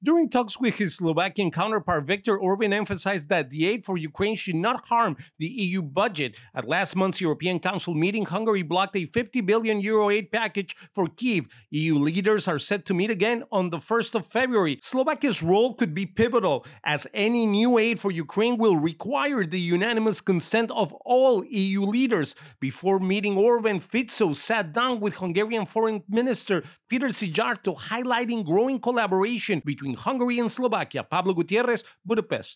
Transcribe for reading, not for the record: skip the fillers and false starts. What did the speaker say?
During talks with his Slovakian counterpart, Viktor Orban emphasized that the aid for Ukraine should not harm the EU budget. At last month's European Council meeting, Hungary blocked a 50 billion euro aid package for Kyiv. EU leaders are set to meet again on the 1st of February. Slovakia's role could be pivotal, as any new aid for Ukraine will require the unanimous consent of all EU leaders. Before meeting Orban, Fico sat down with Hungarian Foreign Minister Peter Szijjártó, highlighting growing collaboration between Hungary and Slovakia. Pablo Gutierrez, Budapest.